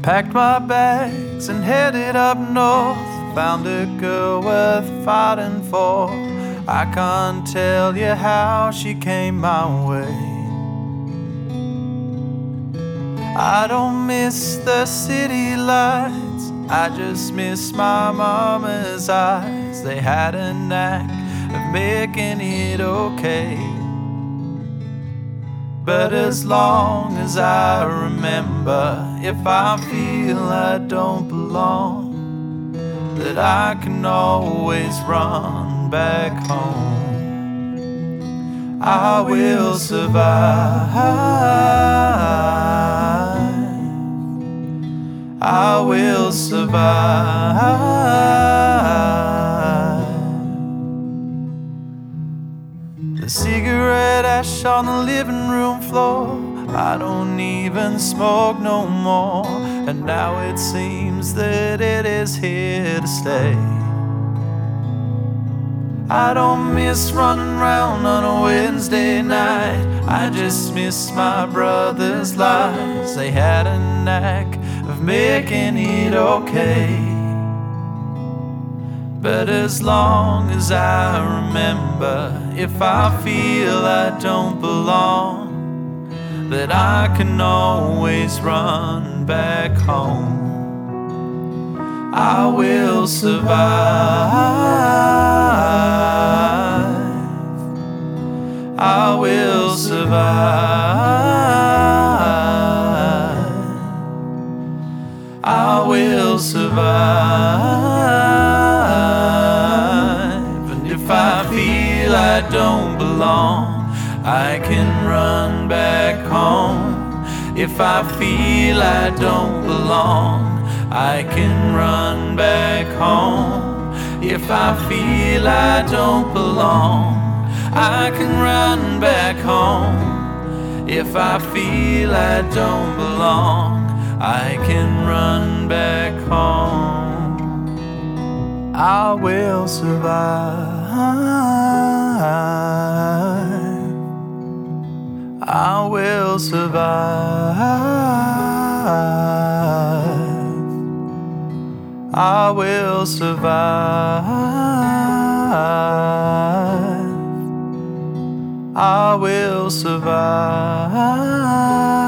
Packed my bags and headed up north. Found a girl worth fighting for. I can't tell you how she came my way. I don't miss the city lights, I just miss my mama's eyes. They had a knack of making it okay. But as long as I remember, if I feel I don't belong, that I can always run back home. I will survive, I will survive. The cigarette ash on the living room floor, I don't even smoke no more. And now it seems that it is here to stay. I don't miss running round on a Wednesday night, I just miss my brother's lies. They had a knack of making it okay. But as long as I remember, if I feel I don't belong, that I can always run back home. I will survive, I will survive, I will survive. And if I feel I don't belong, I can run back home. If I feel I don't belong, I can run back home. If I feel I don't belong, I can run back home. If I feel I don't belong, I can run back home. I will survive, I will survive, I will survive, I will survive.